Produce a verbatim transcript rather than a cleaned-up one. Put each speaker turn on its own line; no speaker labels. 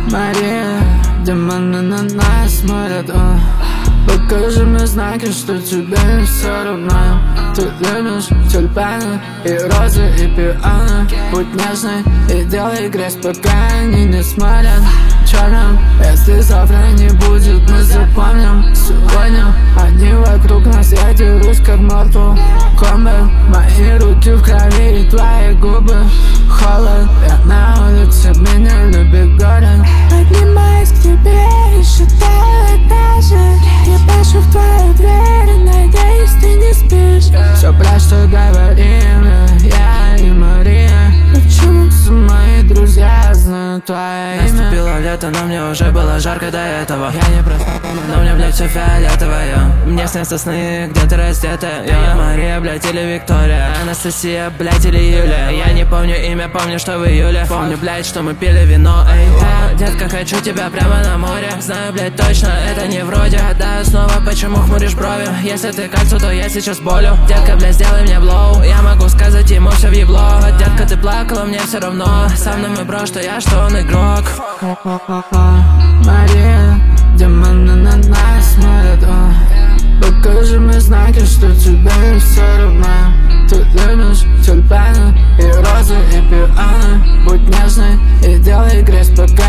Мария, демоны на нас смотрят, о. Покажи мне знаки, что тебе не все равно. Ты любишь тюльпаны и розы и пианы. Будь нежной и делай грязь, пока они не смотрят черным. Если завтра не будет, мы запомним сегодня. Они вокруг нас, я дерусь как Mortal Kombat. Мои руки в крови и твои губы холод. Я на улице, меня любит город.
Поднимаюсь к тебе и считаю этажи. Я бачу в твою дверь и надеюсь, ты не спишь.
Все просто говорим, я и Мария.
Почему?
Мои друзья знают твое имя.
Наступило лето, но мне уже было жарко до этого. Я не просто, но мне, блядь, все фиолетовое. Мне снятся сны, где ты раздетая. Я Мария, блядь, или Виктория, Анастасия, блядь, или Юлия. Я не помню имя, помню, что в июле. Помню, блядь, что мы пили вино. Эй, да, детка, хочу тебя прямо на море. Знаю, блядь, точно, это не вроде. Да, снова, почему хмуришь брови? Если ты кольцо, то я сейчас болю. Детка, блядь, сделай мне блоу. Я могу сказать ему все в ебло. Детка, ты плакала, мне все равно. Со мной мы бро, что я, что он игрок.
Мария, демоны на нас смотрят, о. Покажи мне знаки, что тебе не все равно. Ты любишь тюльпаны и розы и пианы. Будь нежной и делай грязь, пока